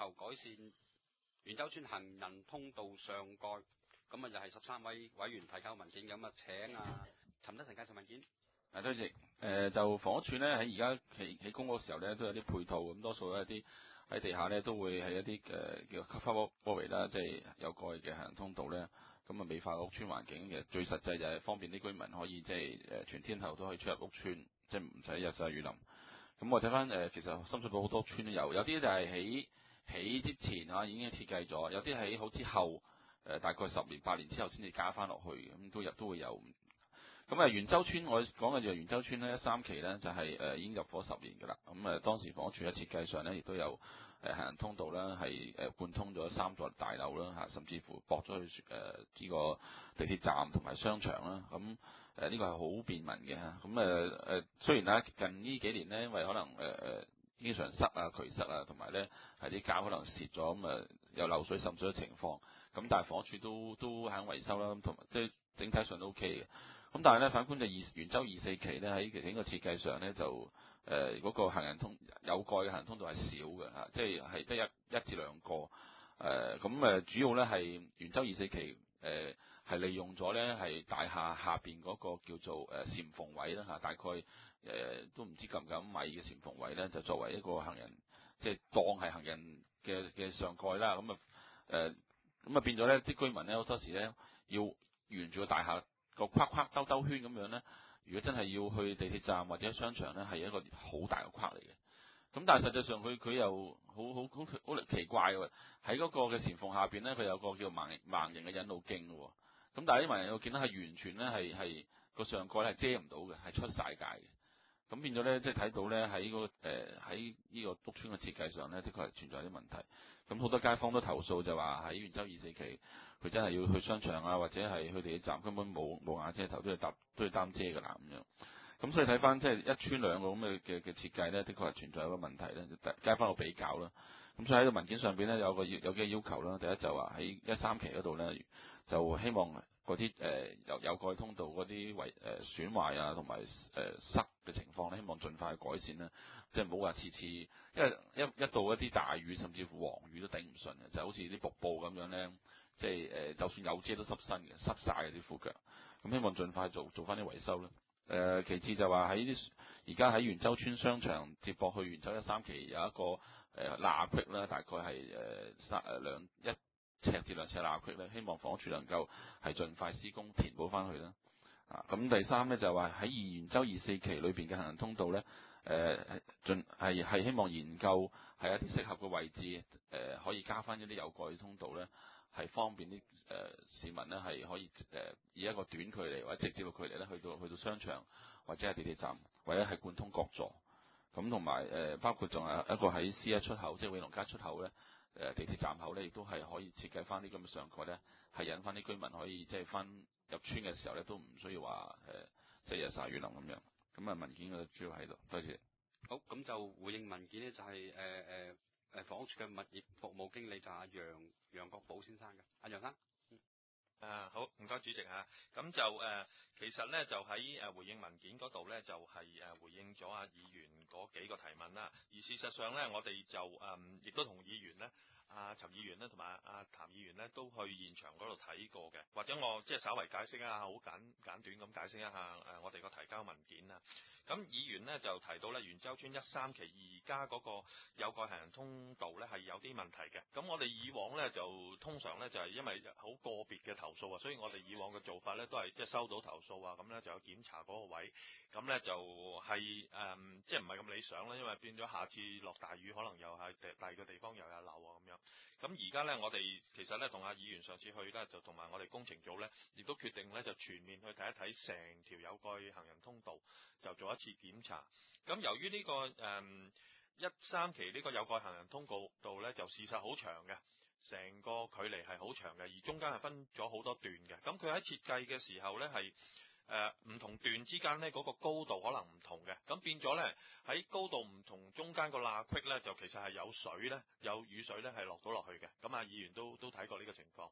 求改善元洲村行人通道上蓋，咁啊就係13位委員提交文件，咁啊請陳德成介紹文件。 多謝。就房屋署咧喺而家起工嗰時候咧，都有啲配套，咁多數一啲喺地下咧都會係一啲叫 cover walkway 啦，即係有蓋嘅行人通道咧，咁啊美化屋邨環境嘅。最實際就係方便啲居民可以即係全天候都可以出入屋邨，即係唔使日曬雨淋。咁我睇翻其實深水埗好多邨都有啲就係起之前已經設計咗，有啲喺好之後大概10年8年之後先至加翻落去，咁都會有。咁元洲邨我講嘅就係元洲邨咧13期咧就係已經入伙10年㗎啦。咁當時房屋署喺設計上咧亦都有行人通道啦，係貫通咗3座大樓啦，甚至乎駁咗去呢個地鐵站同埋商場啦。咁呢個係好便民嘅嚇。咁雖然近呢幾年咧，因為可能經常塞渠塞同埋咧係啲架可能蝕咗，咁有漏水滲水嘅情況。咁但係房屋署都肯維修啦，同埋即係整體上都 OK 嘅。咁但係咧，反觀就元洲24期咧喺整個設計上咧就嗰個行人有蓋嘅行人通道係少嘅嚇，即係得一至兩個。主要咧係元洲24期係利用咗咧係大廈下邊嗰個叫做簷篷位啦嚇，大概都唔知夠唔夠米嘅簷篷位咧，就作為一個行人即係當係行人嘅上蓋啦。咁變咗咧啲居民咧好多時咧要沿住個大廈個框框兜圈咁樣咧，如果真係要去地鐵站或者商場咧，係一個好大嘅框嚟嘅。咁但係實際上佢又好奇怪喎，喺嗰個嘅簷篷下邊咧，佢有個叫盲形嘅引路徑喎。咁但係啲盲形引路徑咧係完全咧係個上蓋係遮唔到嘅，係出晒界嘅。咁變咗咧，即係睇到咧喺呢個屋邨嘅設計上咧，的確係存在啲問題。咁好多街坊都投訴就話喺元洲24期，佢真係要去商場或者係去地鐵站，根本冇瓦遮頭，都要擔遮㗎啦咁樣。咁所以睇翻即係一村兩個咁嘅設計咧，的確係存在一個問題咧，街坊個比較啦。咁所以喺個文件上邊咧有幾個要求啦。第一就話喺13期嗰度咧，就希望嗰啲有蓋通道嗰啲損壞同埋塞嘅情況咧，希望盡快改善啦。即係唔好話次次，因為一到一啲大雨甚至乎黃雨都頂唔順嘅，就好似啲瀑布咁樣咧，即係就算有遮都濕身嘅，濕晒啲褲腳。咁希望盡快做翻啲維修啦。其次就話而家喺元洲邨商場接駁去元洲13期有一個罅隙啦，大概係1尺至2尺罅隙咧，希望房屋署能夠係盡快施工填補翻去啦。咁第三咧就話喺元洲24期裏邊嘅行人通道咧，係希望研究係一啲適合嘅位置，可以加翻一啲有蓋通道咧，係方便啲市民咧係可以以一個短距離或者直接嘅距離咧去到商場或者係地鐵站，或者係貫通各座。咁同埋包括仲有一個喺 C1 出口，即係永隆街出口咧，地鐵站口咧亦都係可以設計翻啲咁嘅上蓋咧，係引翻啲居民可以即係翻入村嘅時候咧都唔需要話即係日曬雨淋咁樣。咁文件嘅主要喺度，多謝。 好，咁就回應文件呢，就係房屋署嘅物業服務經理就係楊國寶先生嘅，楊生。 好，唔該主席嚇。咁就其實咧就喺回應文件嗰度咧，就係回應咗議員嗰幾個提問啦。而事實上咧，我哋就亦都同議員咧，陳議員咧同埋譚議員咧都去現場嗰度睇過嘅。或者我即係稍為解釋一下，好簡短咁解釋一下我哋個提交文件啊。咁議員咧就提到咧元洲邨13期而家嗰個有蓋行人通道咧係有啲問題嘅。咁我哋以往咧就通常咧就係因為好個別嘅投訴啊，所以我哋以往嘅做法咧都係即係收到投訴啊，咁咧就有檢查嗰個位，咁咧就係即係唔係咁理想啦，因為變咗下次落大雨可能又係第二個地方又有漏啊咁樣。咁而家咧我哋其實咧同議員上次去咧就同埋我哋工程組咧亦都決定咧就全面去睇一睇成條有蓋行人通道，就做一次檢查。咁由於呢個13期呢個有蓋行人通道咧就事實好長嘅。成個距離係好長嘅，而中間係分咗好多段嘅。咁佢喺設計嘅時候呢，係唔同段之間呢嗰個高度可能唔同嘅，咁變咗呢，喺高度唔同中間個罅隙呢，就其實係有水呢，有雨水呢係落到落去嘅。咁議員都睇過呢個情況。咁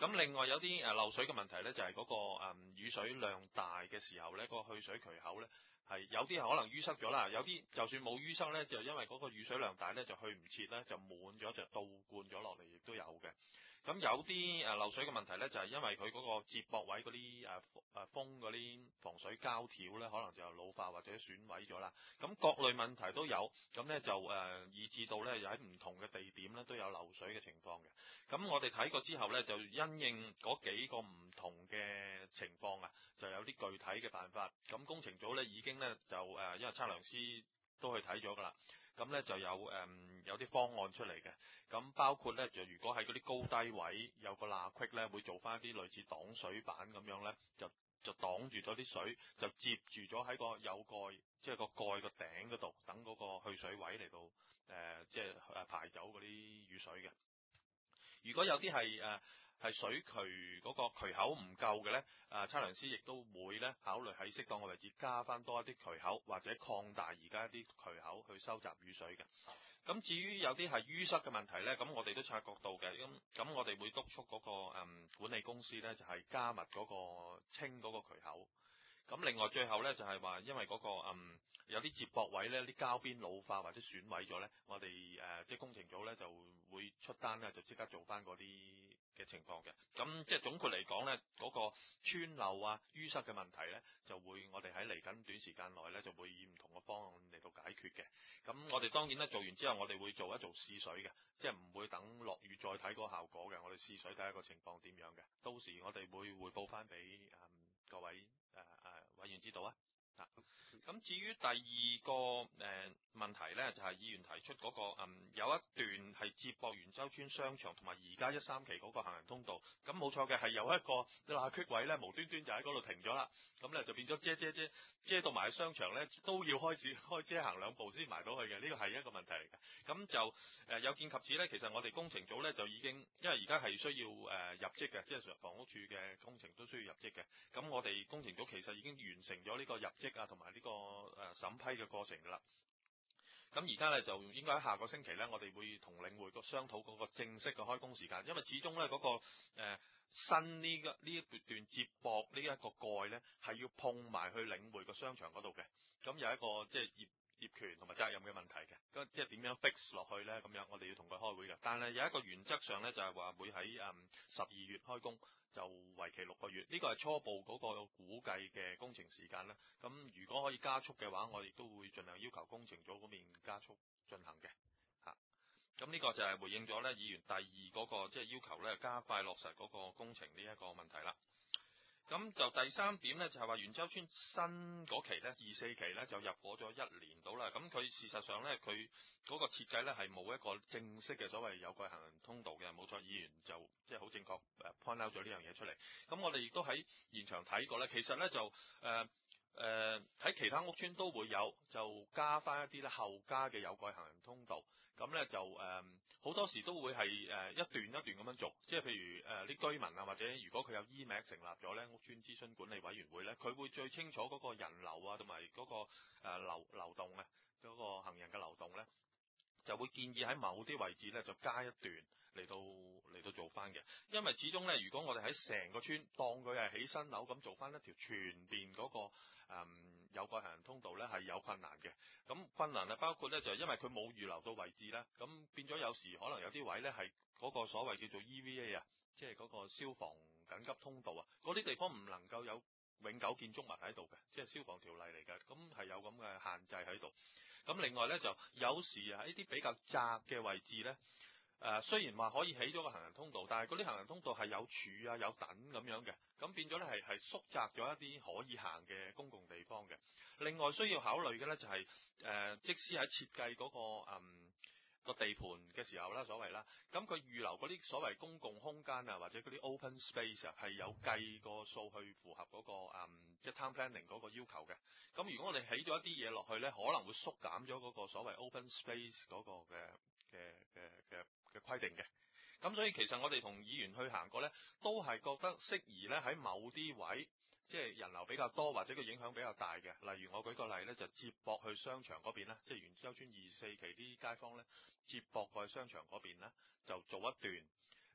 咁另外有啲漏水嘅問題咧，就係嗰個雨水量大嘅時候咧，個去水渠口咧係有啲可能淤塞咗啦，有啲就算冇淤塞咧，就因為嗰個雨水量大咧，就去唔切咧，就滿咗就倒灌咗落嚟，亦都有嘅。咁有啲漏水嘅問題咧，就係因為佢嗰個接駁位嗰啲封嗰啲防水膠條咧，可能就老化或者損毀咗啦。咁各類問題都有，咁咧就以至到咧又喺唔同嘅地點咧都有漏水嘅情況嘅。咁我哋睇過之後咧，就因應嗰幾個唔同嘅情況啊，就有啲具體嘅辦法。咁工程組咧已經咧就因為測量師都去睇咗㗎啦。咁咧就有啲方案出嚟嘅，咁包括咧就如果喺嗰啲高低位有個罅隙咧，會做翻一啲類似擋水板咁樣咧，就擋住咗啲水，就接住咗喺個有蓋，即係個蓋個頂嗰度，等嗰個去水位嚟到即係排走嗰啲雨水嘅。如果有啲係水渠嗰個渠口唔夠嘅咧，測量師亦都會咧考慮喺適當嘅位置加翻多一啲渠口，或者擴大而家一啲渠口去收集雨水嘅。咁至於有啲係淤塞嘅問題咧，咁我哋都察覺到嘅。咁我哋會督促嗰個管理公司咧，就係加密嗰個清嗰個渠口。咁另外最後咧就係話，因為嗰個有啲接駁位咧，啲膠邊老化或者損毀咗咧，我哋即係工程組咧就會出單咧，就即刻做翻嗰啲嘅情況嘅。咁即係總括嚟講咧，嗰個穿漏啊、淤塞嘅問題咧，就會我哋喺嚟緊短時間內咧，就會以唔同嘅方案嚟到解決嘅。咁我哋當然咧做完之後，我哋會做一做試水嘅，即係唔會等落雨再睇嗰個效果嘅。我哋試水睇下個情況點樣嘅，到時我哋會匯報翻俾各位委員知道啊。咁至於第二個問題咧，就係議員提出嗰個有一段係接駁元洲村商場同埋而家13期嗰個行人通道，咁冇錯嘅係有一個罅隙位咧，無端端就喺嗰度停咗啦，咁咧就變咗遮到埋商場咧，都要開車行兩步先埋到去嘅，呢個係一個問題嚟嘅。咁就有見及此咧，其實我哋工程組咧就已經，因為而家係需要入職嘅，即係房屋處嘅工程都需要入職嘅。咁我哋工程組其實已經完成咗呢個入職啊，同埋呢個審批嘅過程㗎啦。咁而家咧就應該喺下個星期咧，我哋會同領匯個商討嗰個正式嘅開工時間，因為始終咧嗰個新呢一段接駁呢一個蓋咧係要碰埋去領匯個商場嗰度嘅，咁有一個即係業權同埋責任嘅問題嘅，咁即係點樣 fix 落去咧？咁樣我哋要同佢開會嘅，但係有一個原則上咧就係話會喺12月開工。就為期6個月，呢個係初步嗰個估計嘅工程時間啦。咁如果可以加速嘅話，我亦都會盡量要求工程組嗰邊加速進行嘅。咁呢個就係回應咗咧議員第二嗰個即係要求咧加快落實嗰個工程呢一個問題啦。咁就第三點咧，就係話元洲村新嗰期咧24期咧就入伙咗1年到啦。咁佢事實上咧，佢嗰個設計咧係冇一個正式嘅所謂有蓋行人通道嘅，冇錯，議員就即係好正確point out 咗呢樣嘢出嚟。咁我哋亦都喺現場睇過咧，其實咧就喺其他屋邨都會有，就加翻一啲咧後加嘅有蓋行人通道。咁咧就好多時都會係一段一段咁樣做，即係譬如啲居民啊，或者如果佢有 EMAC 成立咗咧，屋邨諮詢管理委員會咧，佢會最清楚嗰個人流啊，同埋嗰個流動啊，嗰個行人嘅流動咧，就會建議喺某啲位置咧就加一段嚟到做翻嘅。因為始終咧，如果我哋喺成個村當佢係起新樓咁做翻一條全邊嗰個有蓋行人通道咧，係有困難嘅。咁困難啊，包括咧就係因為佢冇預留到位置啦，咁變咗有時可能有啲位咧係嗰個所謂叫做 EVA 啊，即係嗰個消防緊急通道啊，嗰啲地方唔能夠有永久建築物喺度嘅，即係消防條例嚟嘅，咁係有咁嘅限制喺度。咁另外咧就有時喺啲比較窄嘅位置咧。雖然話可以起咗個行人通道，但係嗰啲行人通道係有柱啊、有等咁樣嘅，咁變咗咧係縮窄咗一啲可以行嘅公共地方嘅。另外需要考慮嘅咧就係即使喺設計嗰個地盤嘅時候啦，所謂啦，咁佢預留嗰啲所謂公共空間啊，或者嗰啲 open space 啊，係有計個數去符合嗰個即係 town planning 嗰個要求嘅。咁如果我哋起咗一啲嘢落去咧，可能會縮減咗嗰個所謂 open space 嗰個嘅規定嘅。咁所以其實我哋同議員去行過咧，都係覺得適宜咧喺某啲位，即係人流比較多或者個影響比較大嘅，例如我舉個例咧，就接駁去商場嗰邊啦，即係元洲村24期啲街坊咧接駁過去商場嗰邊咧，就做一段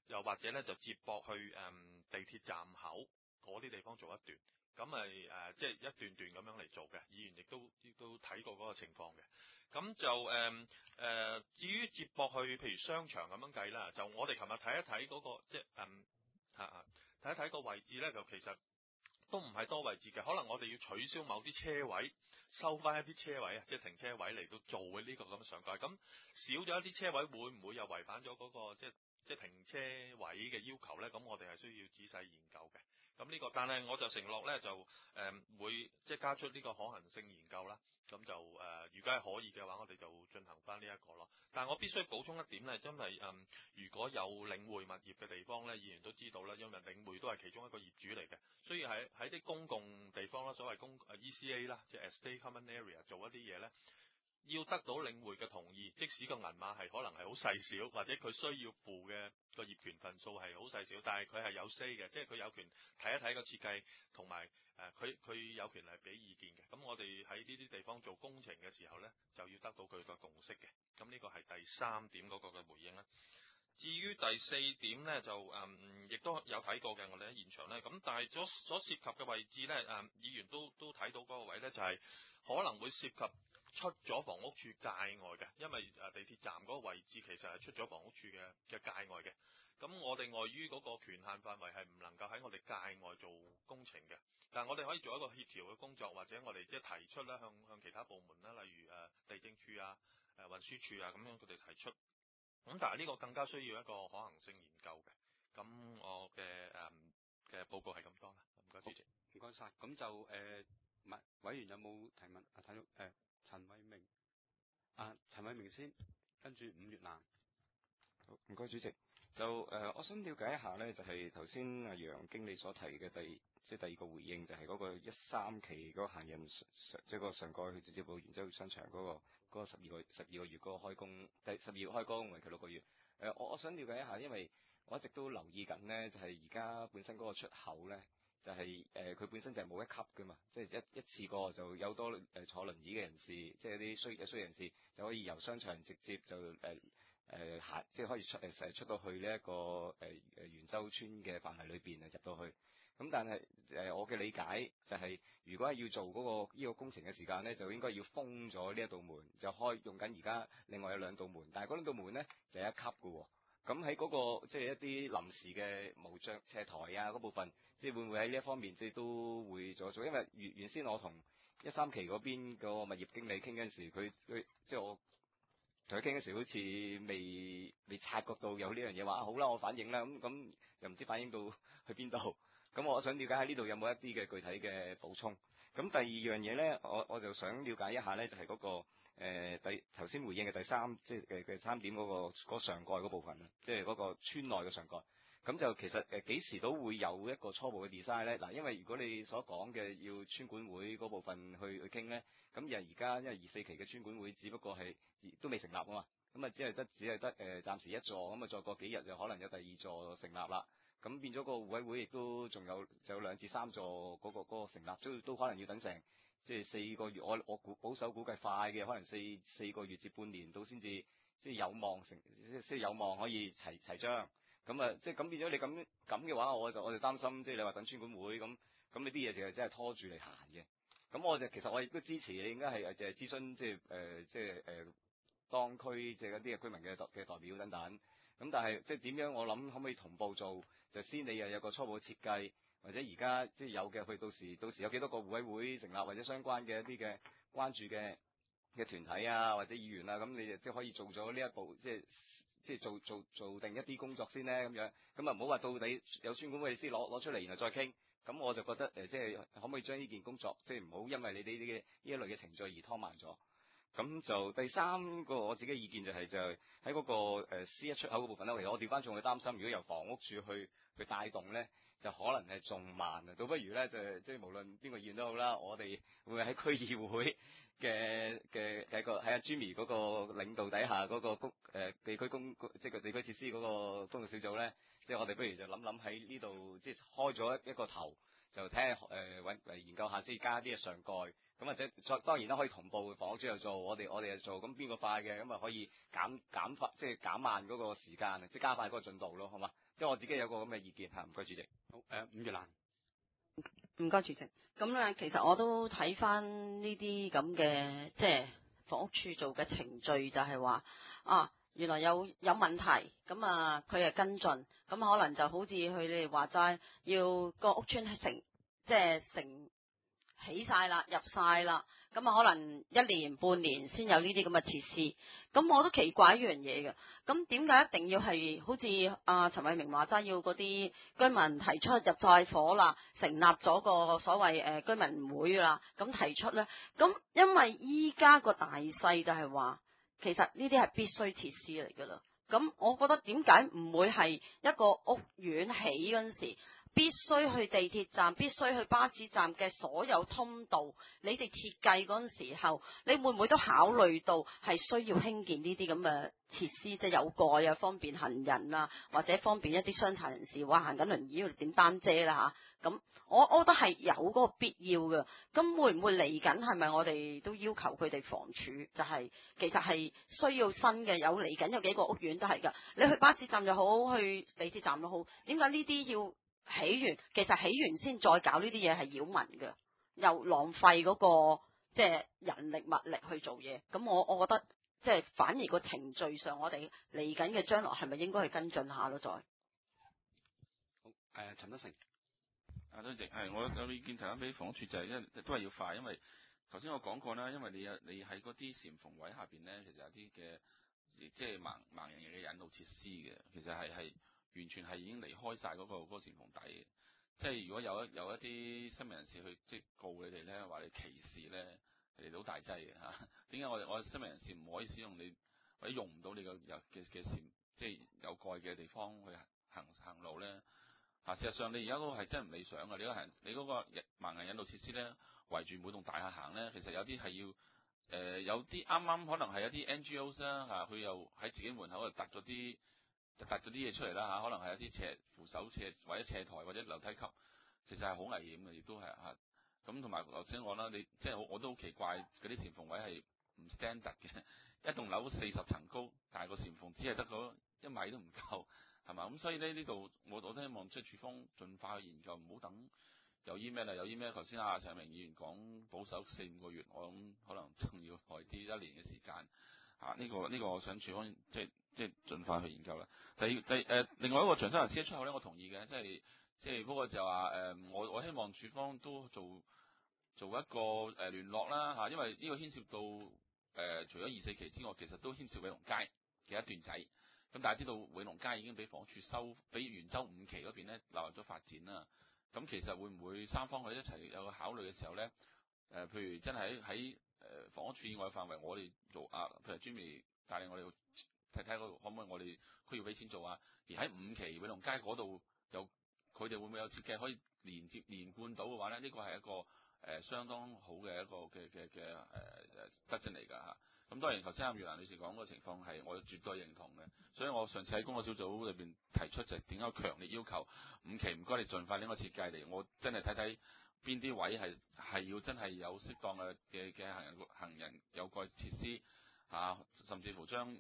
又或者咧就接駁去地鐵站口嗰啲地方做一段，咁咪即係一段段咁樣嚟做嘅。議員亦都睇過嗰個情況嘅。咁就至於接駁去譬如商場咁樣計啦，就我哋琴日睇一睇嗰個即係睇一睇個位置咧，就其實都唔係多位置嘅，可能我哋要取消某啲車位，收翻一啲車位啊，即係停車位嚟到做嘅呢個咁嘅上蓋。咁少咗一啲車位，會唔會又違反咗嗰個即係停車位嘅要求咧？咁我哋係需要仔細研究嘅。咁呢個，但係我就承諾咧，就會即係加出呢個可行性研究啦。咁就如果係可以嘅話，我哋就進行翻呢一個咯。但係我必須補充一點咧，因為如果有領匯物業嘅地方咧，議員都知道啦，因為領匯都係其中一個業主嚟嘅，所以喺啲公共地方啦，所謂ECA 啦，即係 Estate Common Area 做一啲嘢咧，要得到領匯嘅同意，即使個銀碼係可能係好細小，或者佢需要付嘅個業權份數係好細小，但係佢係有 say 嘅，即係佢有權睇一睇個設計，同埋佢有權係俾意見嘅。咁我哋喺呢啲地方做工程嘅時候咧，就要得到佢個共識嘅。咁呢個係第三點嗰個嘅回應啦。至於第四點咧，就亦都有睇過嘅，我哋喺現場咧，咁但係所涉及嘅位置咧，議員都睇到嗰個位咧，就係可能會涉及出咗房屋處界外嘅，因為地鐵站嗰個位置其實係出咗房屋處嘅界外嘅。咁我哋礙於嗰個權限範圍係唔能夠喺我哋界外做工程嘅，但係我哋可以做一個協調嘅工作，或者我哋即係提出啦，向其他部門啦，例如地政處啊、運輸處啊咁樣佢哋提出。咁但係呢個更加需要一個可行性研究嘅。咁我嘅報告係咁多啦。唔該主席。 唔該晒。咁就委員有冇提問？睇到陳偉明，陳偉明先，跟住伍月蘭。 好，唔該主席。就我想了解一下咧，就係頭先阿楊經理所提嘅第二個回應，就係嗰個13期嗰個行人即係個上蓋去直接到元洲商場嗰個12個月嗰個開工，第12月開工，為期6個月。我想了解一下，因為我一直都留意緊咧，就係而家本身嗰個出口咧，就係佢本身就係冇一級噶嘛，即係一次過就有多坐輪椅嘅人士，即係啲需人士就可以由商場直接就行，即係可以出到去呢一個元洲村嘅範圍裏邊入到去。咁但係我嘅理解就係，如果係要做呢個工程嘅時間咧，就應該要封咗呢一道門，就用緊而家另外有2道門，但係嗰2道門咧就係1級嘅喎。咁喺嗰個即係一啲臨時嘅無障斜台啊嗰部分，即係會唔會喺呢一方面即係都會做？因為原先我同13期嗰邊個物業經理傾嗰陣時，佢即係我同佢傾嗰時，好似未察覺到有呢樣嘢，話好啦，我反映啦，咁又唔知反映到去邊度。咁我想了解下呢度有冇一啲嘅具體嘅補充。咁第二樣嘢咧，我就想了解一下咧，就係嗰個頭先回應嘅第三，即係嘅3點嗰個上蓋嗰部分啊，即係嗰個村內嘅上蓋。咁就其實幾時都會有一個初步嘅 design 咧？嗱，因為如果你所講嘅要村管會嗰部分去傾咧，咁而家因為24期嘅村管會只不過係都未成立啊嘛，咁啊只係得暫時1座，咁啊再過幾日就可能有第2座成立啦。咁變咗個互委會亦都仲有2至3座嗰個成立，都可能要等成即係4個月。我保守估計快嘅，可能4個月至半年到先至即係有望即係有望可以齊章。咁啊，即係咁變咗你咁嘅話，我就擔心，即係你話等村管會咁呢啲嘢其實真係拖住嚟行嘅。咁其實我亦都支持你應該係就係諮詢即係當區即係一啲嘅居民嘅代表等等。咁但係即係點樣？我諗可唔可以同步做？就先你又有個初步嘅設計，或者而家即係有嘅，去到時有幾多個互委會成立，或者相關嘅一啲嘅關注嘅團體啊，或者議員啊，咁你就即係可以做咗呢一步，即係做定一啲工作先咧咁樣。咁啊唔好話到底有村管會先攞出嚟，然後再傾。咁我就覺得即係可唔可以將呢件工作即係唔好因為你哋呢一類嘅程序而拖慢咗。咁就第3個我自己嘅意見就係喺嗰個C1出口嗰部分咧，其實我調翻仲會擔心，如果由房屋處去帶動咧，就可能係仲慢啊，倒不如咧就即係無論邊個議員都好啦，我哋會喺區議會嘅喺阿 Jimmy 嗰個領導底下嗰個地區即係個地區設施嗰個工作小組咧，即係我哋不如就諗喺呢度即係開咗一個頭，就睇下研究下先加啲嘅上蓋。咁或者當然啦，可以同步房屋處又做，我哋又做，咁邊個快嘅咁啊可以減即係減慢嗰個時間，即係加快嗰個進度咯，好嘛？ 即係我自己有個咁嘅意見嚇，唔該主席。 好，伍月蘭。 唔該主席。咁咧，其實我都睇翻呢啲咁嘅，即係房屋處做嘅程序，就係話原來有問題，咁佢係跟進，咁可能就好似佢哋話齋，要個屋邨係成起晒啦，入晒啦，咁可能1年半年先有呢啲咁嘅設施，咁我都奇怪一樣嘢嘅，咁點解一定要係好似陳偉明話齋，要嗰啲居民提出入再火啦，成立咗個所謂居民會啦，咁提出呢？咁因為依家個大勢就係話，其實呢啲係必須設施嚟㗎啦，咁我覺得點解唔會係一個屋苑起嗰陣時，必須去地鐵站，必須去巴士站嘅所有通道，你哋設計嗰陣時候，你會唔會都考慮到係需要興建呢啲咁嘅設施，即係有蓋啊，方便行人啊，或者方便一啲傷殘人士話行緊輪椅要點擔遮啦嚇。咁我覺得係有嗰個必要嘅。咁會唔會嚟緊係咪我哋都要求佢哋房署就係其實係需要新嘅，有嚟緊有幾個屋苑都係㗎。你去巴士站又好，去地鐵站又好，點解呢啲要起完，其實起完先再搞呢啲嘢係擾民嘅，又浪費嗰個即係人力物力去做嘢。咁我覺得即係反而個程序上，我哋嚟緊嘅將來係咪應該去跟進下咯？再好， 陳德成。 主席係我有意見提翻俾房屋署就係，因為都係要快，因為頭先我講過啦，因為你喺嗰啲簷篷位下邊咧，其實有啲嘅即係盲人嘅引導設施嘅，其實係完全係已經離開晒嗰個簷篷底嘅。即係如果有一啲新聞人士去即係告你哋咧，話你歧視咧，你哋好大劑嘅嚇。點解我新聞人士唔可以使用你或者用唔到你嘅簷即係有蓋嘅地方去行路咧？事實上你而家嗰個係真係唔理想嘅，你嗰個盲人引導設施咧，圍住每棟大廈行咧，其實有啲係要有啲啱啱可能係一啲 NGOs 啦嚇，佢又喺自己門口度搭咗啲嘢出嚟啦嚇，可能係一啲扶手或者斜台或者樓梯級，其實係好危險嘅，亦都係嚇。咁同埋頭先講啦，你即係我都好奇怪嗰啲簷篷位係唔 standard 嘅，一棟樓40層高，但係個簷篷只係得嗰1米都唔夠。係嘛？咁所以呢度我都希望即係署方盡快去研究，唔好等有啲咩啦，有啲咩頭先陳明議員講保守4-5個月，我諗可能仲要耐啲1年嘅時間。呢個我想署方即係盡快去研究啦。另外一個長沙灣車出口咧，我同意嘅，即係不過就話我希望署方都做一個聯絡啦嚇，因為呢個牽涉到除咗24期之外，其實都牽涉永隆街嘅一段仔。咁大家知道永隆街已經俾房屋署俾元州5期嗰邊咧納入咗發展啦。咁其實會唔會三方去一齊有個考慮嘅時候咧？譬如真係喺房屋署以外嘅範圍，我哋做譬如 Jimmy 帶領我哋睇睇嗰度可唔可以我哋區要俾錢做啊？而喺5期永隆街嗰度佢哋會唔會有設計可以連貫到嘅話咧？呢個係一個相當好嘅一個嘅德政嚟㗎嚇。咁當然頭先阿月蘭女士講嗰個情況係我絕對認同嘅，所以我上次喺工作小組裏邊提出就係點解強烈要求5期唔該你盡快拎個設計嚟，我真係睇睇邊啲位係要真係有適當嘅行人有蓋設施甚至乎將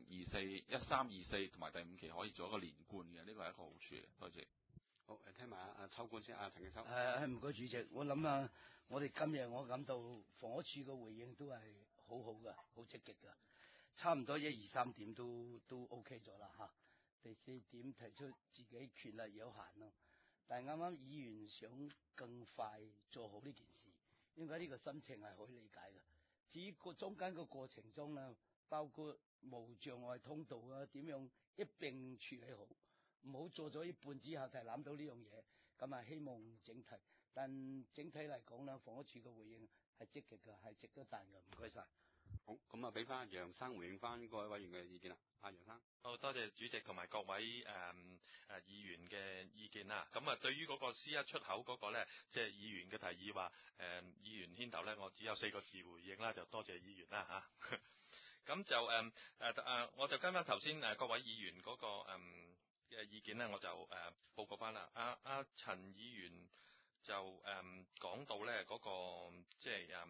13、24同埋第5期可以做一個連貫嘅，呢個係一個好處嘅。多謝。 好，聽埋阿秋官先，陳敬秋。 唔該主席，我諗我哋今日我感到房屋署嘅回應都係好好噶，好積極噶，差唔多1、2、3點都 OK 咗啦嚇。第4點提出自己權力有限咯，但係啱啱議員想更快做好呢件事，應該呢個心情係可以理解嘅。至於個中間個過程中咧，包括無障礙通道點樣一並處理好，唔好做咗一半之後就諗到呢樣嘢。咁希望整體，但整體嚟講咧，房屋署嘅回應係積極嘅，係值得讚嘅。唔該晒。 好，咁俾翻楊生回應翻各位委員嘅意見啦。楊生。 好多謝主席同埋各位議員嘅意見啦。咁對於嗰個 C1 出口嗰個咧，即係議員嘅提議話議員牽頭咧，我只有4個字回應啦，就多謝議員啦嚇。咁就我就跟翻頭先各位議員嗰個嘅意見咧，我就報告翻啦。陳議員就講到咧嗰個即係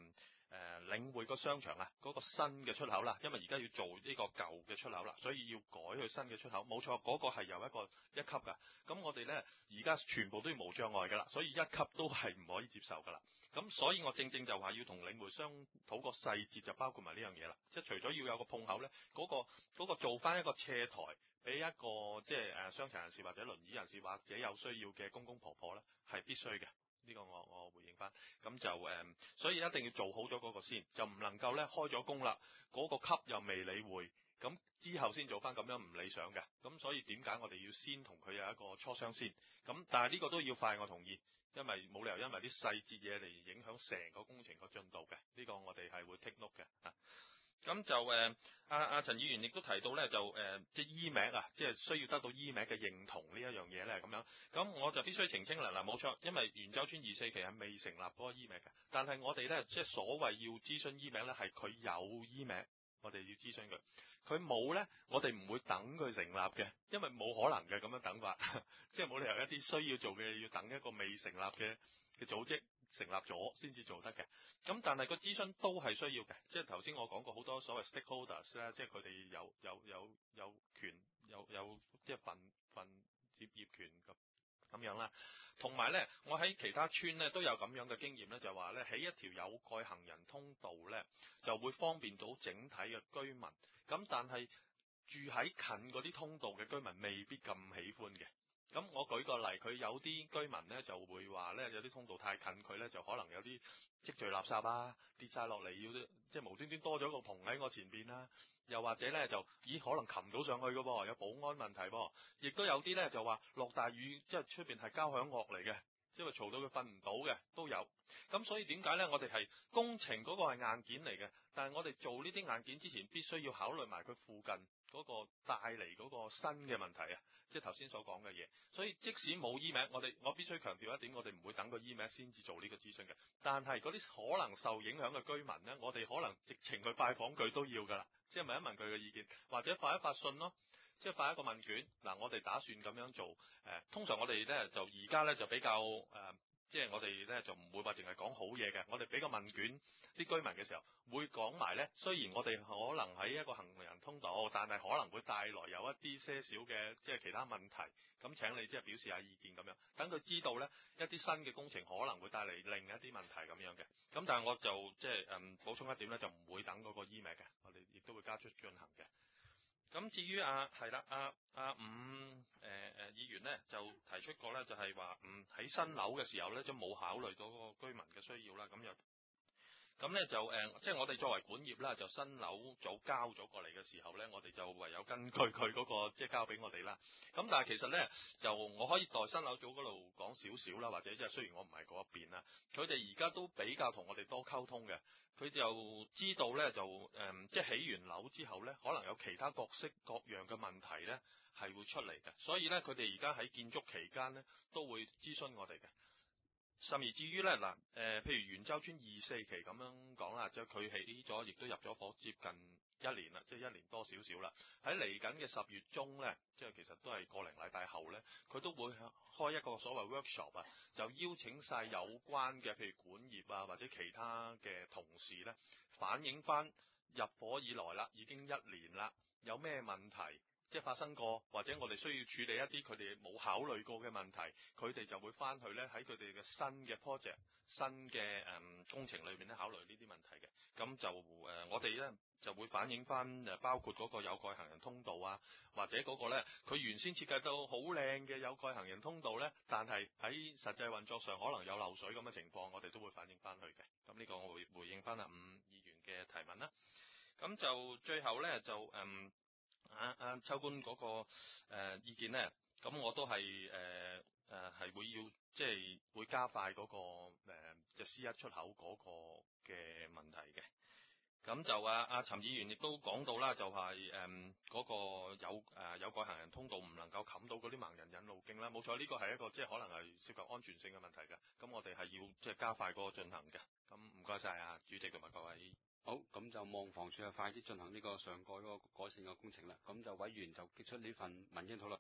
領匯個商場啊，嗰個新嘅出口啦，因為而家要做呢個舊嘅出口啦，所以要改去新嘅出口。冇錯，嗰個係由一級㗎。咁我哋呢，而家全部都要無障礙㗎啦，所以一級都係唔可以接受㗎啦。咁所以我正正就話要同領匯商討個細節，就包括埋呢樣嘢啦。即係除咗要有個碰口呢，嗰個做翻一個斜台俾一個即係傷殘人士或者輪椅人士或者有需要嘅公公婆婆呢，係必須嘅。呢個我回應翻，咁就所以一定要做好咗嗰個先，就唔能夠咧開咗工啦，嗰個級又未理會，咁之後先做翻，咁樣唔理想嘅。咁所以點解我哋要先同佢有一個磋商先？咁但係呢個都要快，我同意，因為冇理由因為啲細節嘢嚟影響成個工程個進度嘅。呢個我哋係會 take note 嘅啊。咁就陳議員亦都提到咧，就即係醫名啊，即係需要得到醫名嘅認同呢一樣嘢咧，咁樣。咁我就必須澄清啦，嗱冇錯，因為元州村24期係未成立嗰個醫名嘅，但係我哋咧即係所謂要諮詢醫名咧，係佢有醫名，我哋要諮詢佢。佢冇咧，我哋唔會等佢成立嘅，因為冇可能嘅咁樣等法，即係冇理由一啲需要做嘅要等一個未成立嘅組織成立咗先至做得嘅。咁但係個諮詢都係需要嘅，即係頭先我講過好多所謂 stakeholders 咧，即係佢哋有權有即係份接業權咁樣啦。同埋咧，我喺其他村咧都有咁樣嘅經驗咧，就係話咧起一條有蓋行人通道咧，就會方便到整體嘅居民。咁但係住喺近嗰啲通道嘅居民未必咁喜歡嘅。咁我舉個例，佢有啲居民咧就會話咧，有啲通道太近佢咧，就可能有啲積聚垃圾啊，跌晒落嚟，要即係無端端多咗個棚喺我前邊啦。又或者咧就可能擒到上去嘅噃，有保安問題噃。亦都有啲咧就話落大雨，即係出邊係交響樂嚟嘅，即係嘈到佢瞓唔到嘅都有。咁所以點解咧？我哋係工程嗰個係硬件嚟嘅，但係我哋做呢啲硬件之前，必須要考慮埋佢附近嗰個帶嚟嗰個新嘅問題啊，即係頭先所講嘅嘢。所以即使冇醫名，我必須強調一點，我哋唔會等個醫名先至做呢個諮詢嘅。但係嗰啲可能受影響嘅居民咧，我哋可能直情去拜訪佢都要㗎啦，即係問一問佢嘅意見，或者發一發信咯，即係發一個問卷。嗱，我哋打算咁樣做。通常我哋咧就而家咧就比較即係我哋咧就唔會話淨係講好嘢嘅，我哋俾個問卷啲居民嘅時候，會講埋咧。雖然我哋可能喺一個行人通道，但係可能會帶來有一啲些少嘅即係其他問題。咁請你即係表示下意見咁樣，等佢知道咧一啲新嘅工程可能會帶嚟另一啲問題咁樣嘅。咁但係我就即係補充一點咧，就唔會等嗰個醫名嘅，我哋亦都會加速進行嘅。咁至於係啦，伍議員咧就提出過咧，就係話喺新樓嘅時候咧，就冇考慮到嗰個居民嘅需要啦。咁咧就即係我哋作為管業啦，就新樓早交咗過嚟嘅時候咧，我哋就唯有根據佢嗰個即係交俾我哋啦。咁但係其實咧，就我可以代新樓組嗰度講少少啦，或者即係雖然我唔係嗰一邊啦，佢哋而家都比較同我哋多溝通嘅。佢就知道咧，就即係起完樓之後咧，可能有其他各式各樣嘅問題咧係會出嚟嘅，所以咧佢哋而家喺建築期間咧都會諮詢我哋嘅。甚而至於咧嗱，譬如元州村24期咁樣講啦，即係佢起咗，亦都入咗伙接近1年啦，即係1年多少少啦。喺嚟緊嘅10月中咧，即係其實都係個零禮拜後咧，佢都會開一個所謂 workshop 啊，就邀請晒有關嘅譬如管業啊或者其他嘅同事咧，反映翻入伙以來啦，已經1年啦，有咩問題即係發生過，或者我哋需要處理一啲佢哋冇考慮過嘅問題，佢哋就會翻去咧喺佢哋嘅新嘅 project、新嘅工程裏面咧考慮呢啲問題嘅。咁就我哋咧就會反映翻包括嗰個有蓋行人通道啊，或者嗰個咧佢原先設計到好靚嘅有蓋行人通道咧，但係喺實際運作上可能有漏水咁嘅情況，我哋都會反映翻去嘅。咁呢個我會回應翻伍議員嘅提問啦。咁就最後咧就秋官嗰個意見咧，咁我都係係會要即係會加快嗰個即係 C1 出口嗰個嘅問題嘅。咁就陳議員亦都講到啦，就係嗰個有蓋行人通道唔能夠冚到嗰啲盲人引路徑啦。冇錯，呢個係一個即係可能係涉及安全性嘅問題嘅。咁我哋係要即係加快嗰個進行嘅。咁唔該晒啊，主席同埋各位。 好，咁就望房署快啲進行呢個上蓋嗰個改善嘅工程啦。咁就委員就結出呢份文件討論。